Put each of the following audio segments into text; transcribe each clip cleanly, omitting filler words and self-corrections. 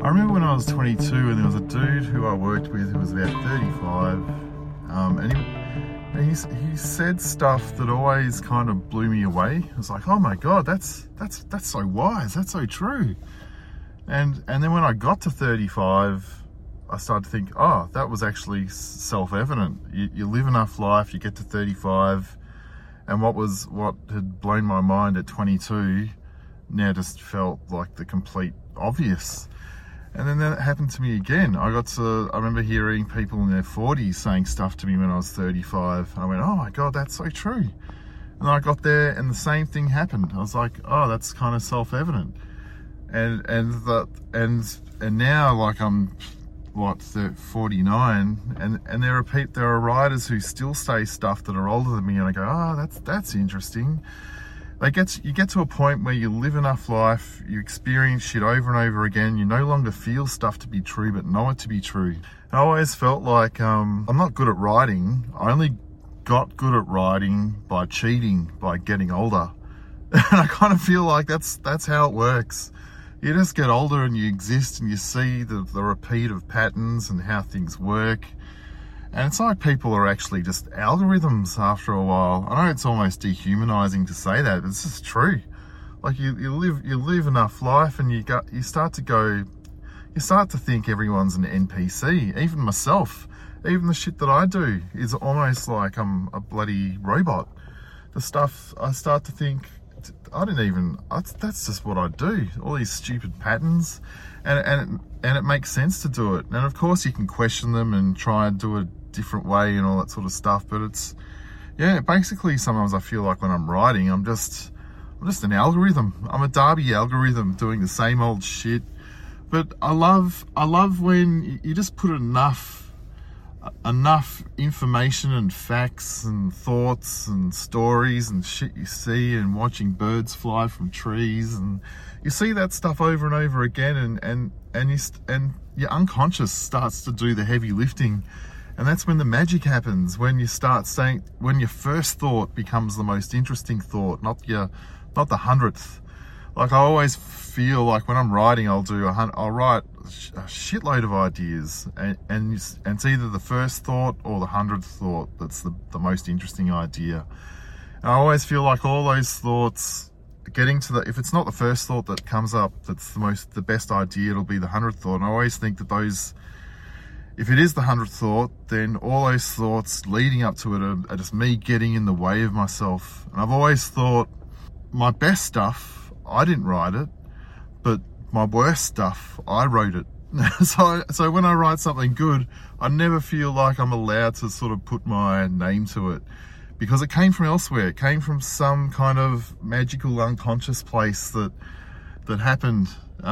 I remember when I was 22 and there was a dude who I worked with who was about 35, and he said stuff that always kind of blew me away. It was like, oh my God, that's so wise, that's so true. And then when I got to 35, I started to think, oh, that was actually self-evident. You live enough life, you get to 35, and what had blown my mind at 22 now just felt like the complete obvious. And then that happened to me again. I remember hearing people in their 40s saying stuff to me when I was 35. I went, oh my God, that's so true. And I got there and the same thing happened. I was like, oh, that's kind of self-evident. And now, like, I'm 49, and there are writers who still say stuff that are older than me, and I go, oh, that's interesting. You get to a point where you live enough life, you experience shit over and over again, you no longer feel stuff to be true, but know it to be true. I always felt like I'm not good at writing. I only got good at writing by cheating, by getting older. And I kind of feel like that's how it works. You just get older and you exist and you see the repeat of patterns and how things work. And it's like people are actually just algorithms after a while. I know it's almost dehumanizing to say that, but it's just true. Like you live enough life and you start to think everyone's an NPC. Even myself, even the shit that I do is almost like I'm a bloody robot. The stuff I start to think, that's just what I do. All these stupid patterns, and it makes sense to do it. And of course you can question them and try and do it different way and all that sort of stuff, but basically sometimes I feel like when I'm writing I'm just an algorithm. I'm a Darby algorithm doing the same old shit. But I love when you just put enough information and facts and thoughts and stories and shit you see, and watching birds fly from trees, and you see that stuff over and over again, and your unconscious starts to do the heavy lifting. And that's when the magic happens, when you start saying, when your first thought becomes the most interesting thought, not the 100th. Like, I always feel like when I'm writing, I'll write a shitload of ideas, and it's either the first thought or the 100th thought that's the most interesting idea. And I always feel like all those thoughts, if it's not the first thought that comes up that's the best idea, it'll be the 100th thought. And I always think that if it is the 100th thought, then all those thoughts leading up to it are just me getting in the way of myself. And I've always thought my best stuff, I didn't write it, but my worst stuff, I wrote it. So when I write something good, I never feel like I'm allowed to sort of put my name to it, because it came from elsewhere. It came from some kind of magical unconscious place that happened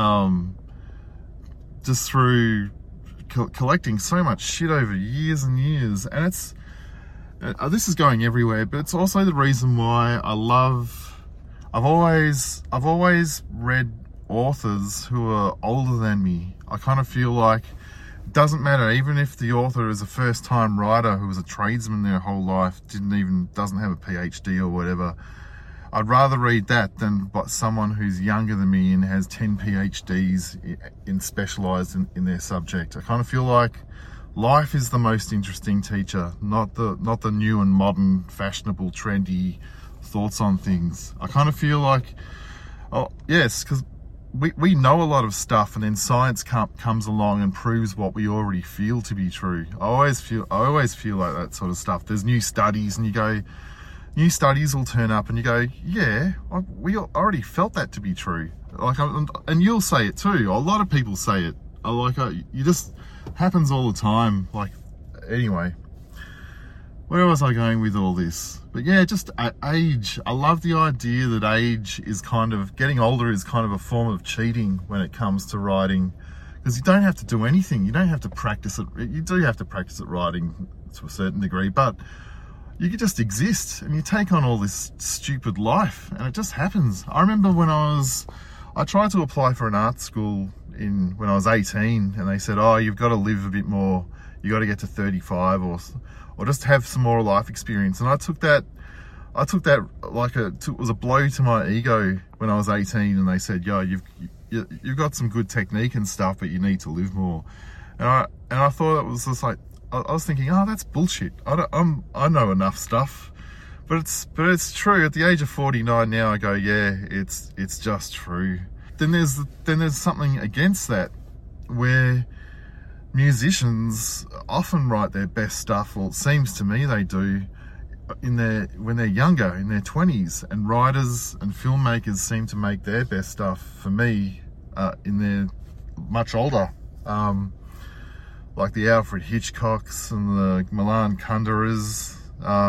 just through collecting so much shit over years and years. And this is going everywhere, but it's also the reason why I've always read authors who are older than me. I kind of feel like it doesn't matter, even if the author is a first-time writer who was a tradesman their whole life, doesn't have a PhD or whatever. I'd rather read that than someone who's younger than me and has 10 PhDs specialised in their subject. I kind of feel like life is the most interesting teacher, not the new and modern, fashionable, trendy thoughts on things. I kind of feel like, oh yes, because we know a lot of stuff, and then science comes along and proves what we already feel to be true. I always feel like that sort of stuff. There's new studies, and new studies will turn up, and you go, yeah, we already felt that to be true. Like, and you'll say it too. A lot of people say it. You just happens all the time. Like, anyway, where was I going with all this? But yeah, just age. I love the idea that age is getting older is kind of a form of cheating when it comes to writing, because you don't have to do anything. You don't have to practice it. You do have to practice at writing to a certain degree, but you could just exist and you take on all this stupid life, and it just happens. I remember when I tried to apply for an art school when I was 18, and they said, oh, you've got to live a bit more. You got to get to 35 or just have some more life experience. And I took that like it was a blow to my ego when I was 18, and they said, yo, you've got some good technique and stuff, but you need to live more. And I thought it was just like, I was thinking, oh, that's bullshit. I know enough stuff, but it's true. At the age of 49 now, I go, yeah, it's just true. Then there's something against that, where musicians often write their best stuff, or it seems to me they do, when they're younger, in their 20s, and writers and filmmakers seem to make their best stuff, for me, in their much older, like the Alfred Hitchcocks and the Milan Kunderas,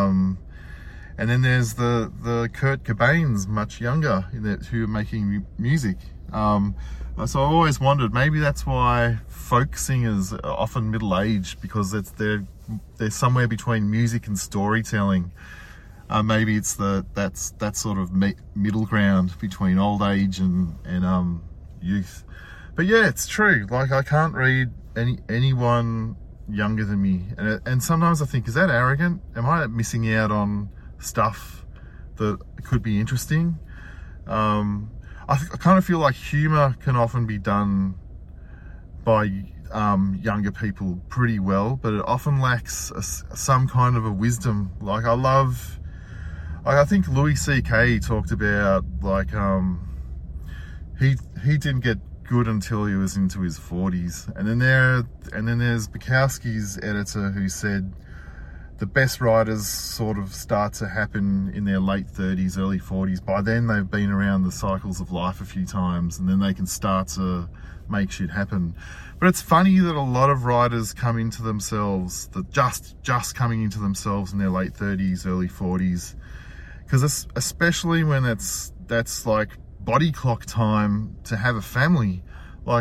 and then there's the Kurt Cobains, much younger, who are making music. So I always wondered, maybe that's why folk singers are often middle-aged, because they're somewhere between music and storytelling. Maybe it's that sort of middle ground between old age and youth. But yeah, it's true. Like, I can't read anyone younger than me, and sometimes I think, is that arrogant? Am I missing out on stuff that could be interesting? I kind of feel like humour can often be done by younger people pretty well, but it often lacks some kind of a wisdom. Like, I think Louis C.K. talked about, like, he didn't get good until he was into his 40s, and then there's Bukowski's editor who said the best writers sort of start to happen in their late 30s, early 40s. By then they've been around the cycles of life a few times, and then they can start to make shit happen. But it's funny that a lot of writers come into themselves, that just coming into themselves in their late 30s, early 40s, because especially when that's like body clock time to have a family. Like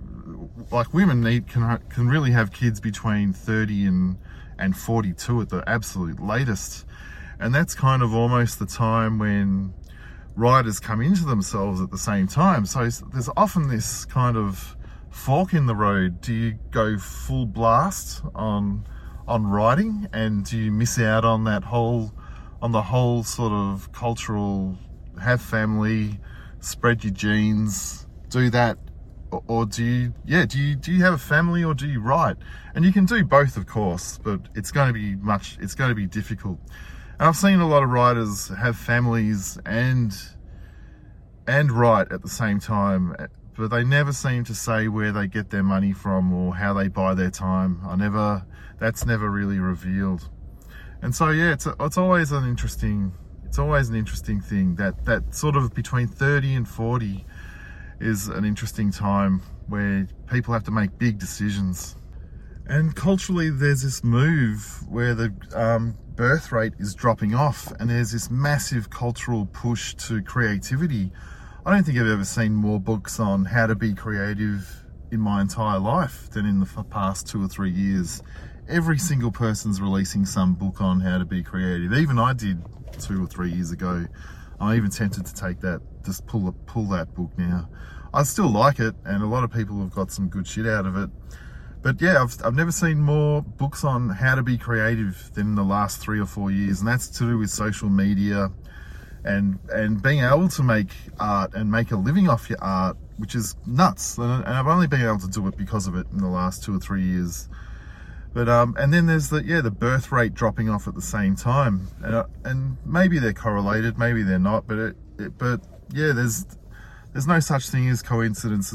women can really have kids between 30 and 42 at the absolute latest, and that's kind of almost the time when writers come into themselves at the same time. So there's often this kind of fork in the road. Do you go full blast on writing, and do you miss out on the whole sort of cultural, have family, spread your genes, do that? Or do you have a family, or do you write? And you can do both, of course, but it's going to be difficult. And I've seen a lot of writers have families and write at the same time, but they never seem to say where they get their money from or how they buy their time. That's never really revealed. And so yeah, it's always an interesting thing, that sort of between 30 and 40 is an interesting time where people have to make big decisions. And culturally, there's this move where the birth rate is dropping off, and there's this massive cultural push to creativity. I don't think I've ever seen more books on how to be creative in my entire life than in the past 2 or 3 years. Every single person's releasing some book on how to be creative. Even I did 2 or 3 years ago. I'm even tempted to take that, just pull that book now. I still like it, and a lot of people have got some good shit out of it. But yeah, I've never seen more books on how to be creative than in the last 3 or 4 years, and that's to do with social media and being able to make art and make a living off your art, which is nuts. And I've only been able to do it because of it in the last 2 or 3 years. But and then there's the birth rate dropping off at the same time, and maybe they're correlated, maybe they're not. But yeah, there's no such thing as coincidence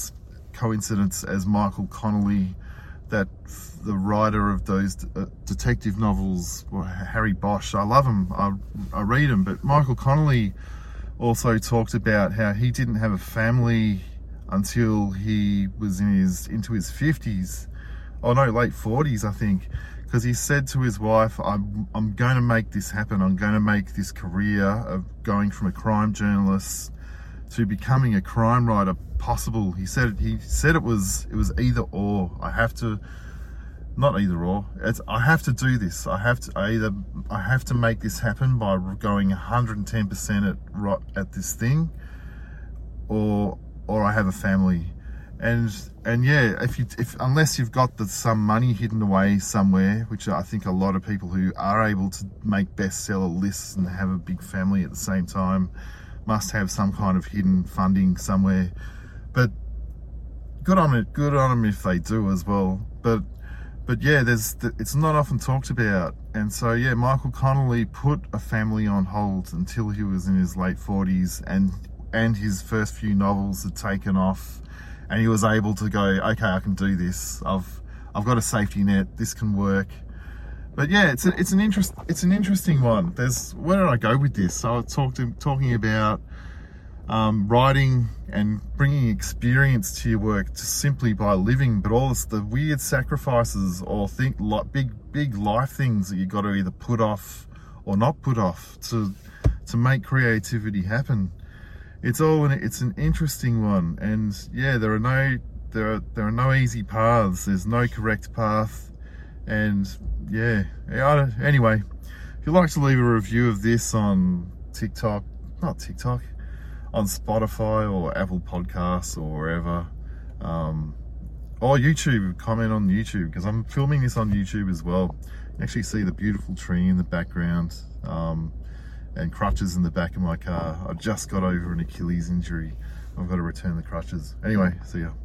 as Michael Connelly, the writer of those detective novels, Harry Bosch. I love him. I read him. But Michael Connelly also talked about how he didn't have a family until he was into his 50s. Oh no, late 40s, I think, because he said to his wife, I'm going to make this happen. I'm going to make this career of going from a crime journalist to becoming a crime writer possible. He said it was either or. I have to do this. I have to make this happen by going 110% at this thing, or I have a family. And yeah, if unless you've got some money hidden away somewhere, which I think a lot of people who are able to make bestseller lists and have a big family at the same time must have some kind of hidden funding somewhere. but good on them if they do as well. But yeah, it's not often talked about. And so yeah, Michael Connelly put a family on hold until he was in his late 40s, and his first few novels had taken off, and he was able to go, okay, I can do this. I've got a safety net. This can work. But yeah, it's an interesting one. Where did I go with this? So I was talking about writing and bringing experience to your work just simply by living, but all the weird sacrifices or big life things that you got to either put off or not put off to make creativity happen. It's an interesting one, and yeah, there are no easy paths. There's no correct path, and yeah. Anyway, if you'd like to leave a review of this on on Spotify or Apple Podcasts or wherever, or YouTube, comment on YouTube, because I'm filming this on YouTube as well. You actually see the beautiful tree in the background, and crutches in the back of my car. I just got over an Achilles injury. I've got to return the crutches. Anyway, see ya.